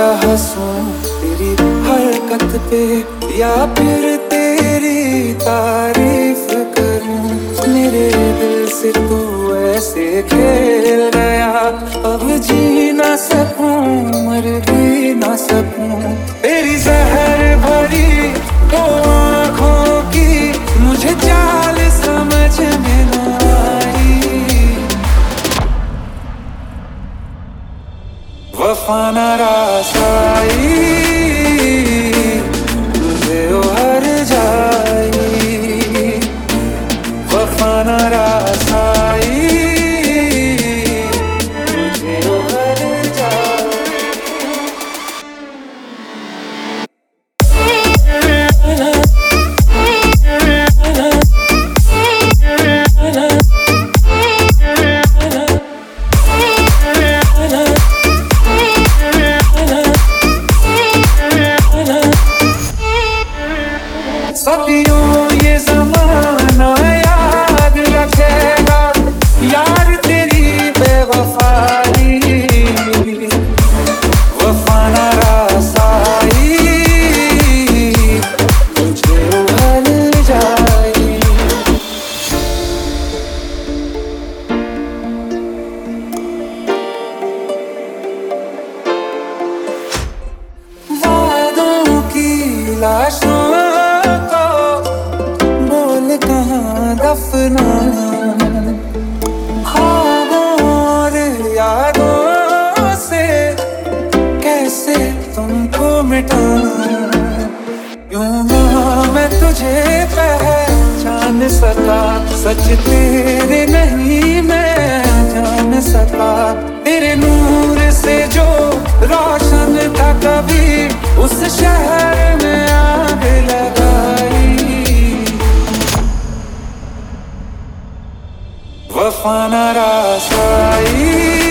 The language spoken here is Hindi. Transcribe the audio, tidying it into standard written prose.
हंसूं तेरी हरकत पे या फिर तेरी तारीफ करूं। मेरे दिल से तू ऐसे खेल गया, अब जी ना सकूं मर भी ना सकूं। तेरी जहर भरी दो आँखों की मुझे चाल समझ में ना आई। वफा ना रास आई, तुझे ओ हर जाई। वफा ना रास आई, तुझे ओ हर जाई। सदियों ये ज़माना याद रखेगा यार तेरी बेवफाई। वफा ना रास आई, तुझे उभल जाई। वादों की लाशों कहाँ दफनाना, ख्वाबों और यादों से कैसे तुमको मिटाना। यूं ना मैं तुझे पहचान सका, सच तेरे नहीं मैं जान सका। तेरे नूर से जो रोशन था कभी उस शहर में आग लगाई। वफा ना रास आई।